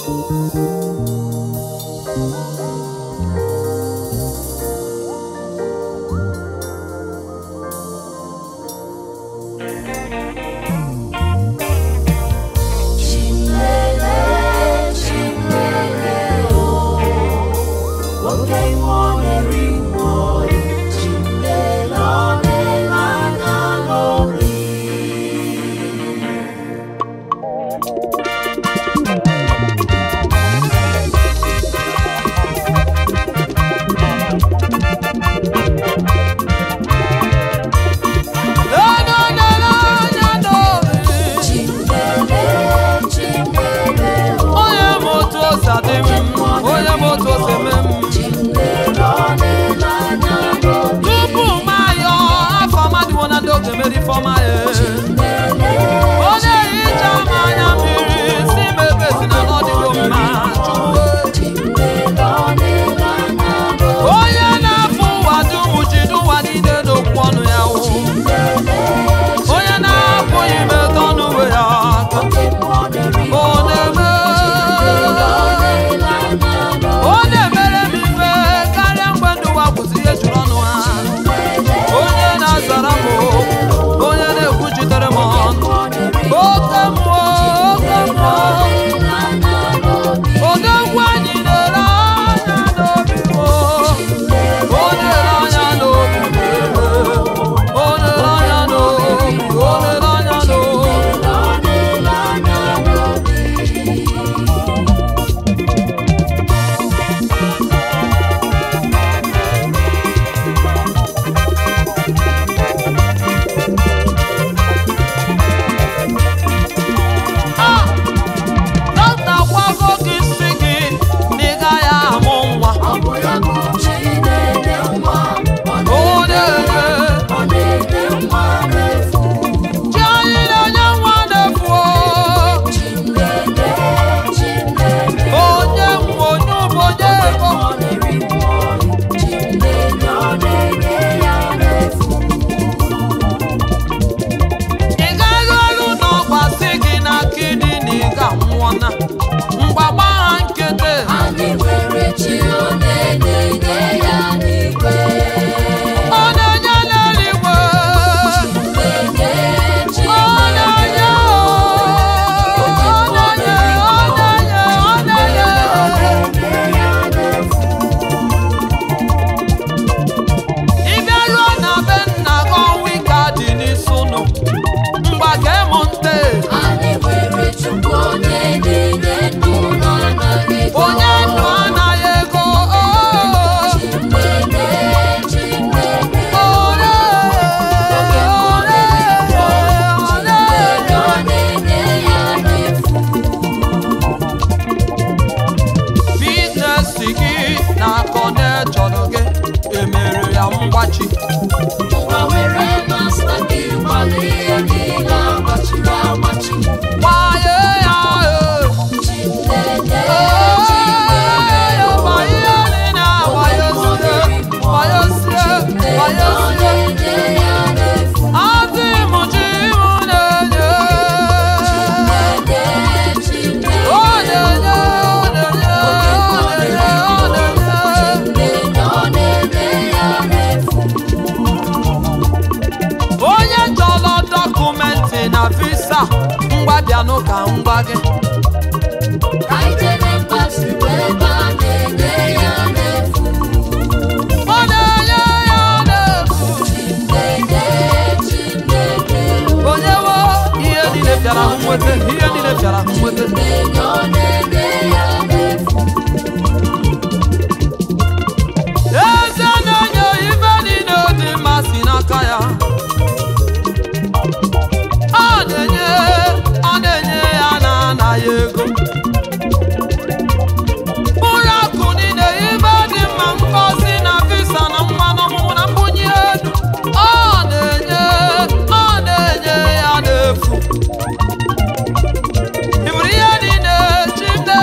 Ibriyani ne chimde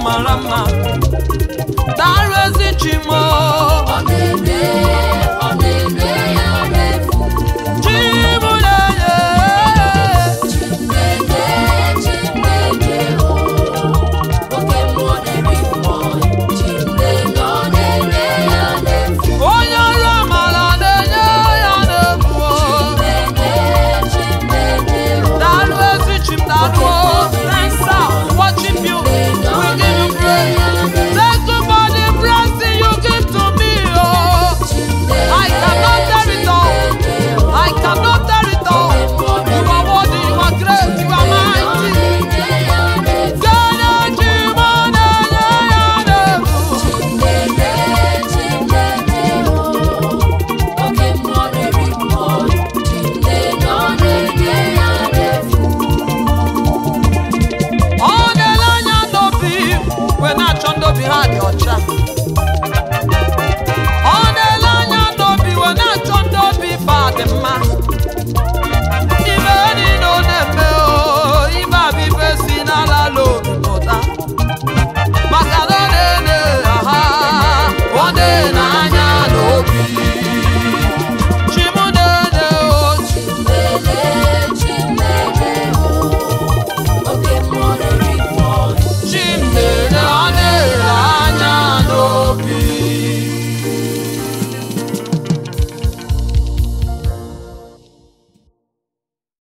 marama darezi chimo onene ya mefu chimo leye chimene o oke mwoneri mo chimene onene ya mefu oya ramala neye ya nefu chimene o darezi chim darwo thanks sir worship you we give you praise thank you for the blessing you give to me oh I cannot tell it all I cannot tell it all you are worthy you are great you are mighty Gana chimone ya nefu ọ na-ele anya n'obi wee na-achọ ndị obi ha dị ọcha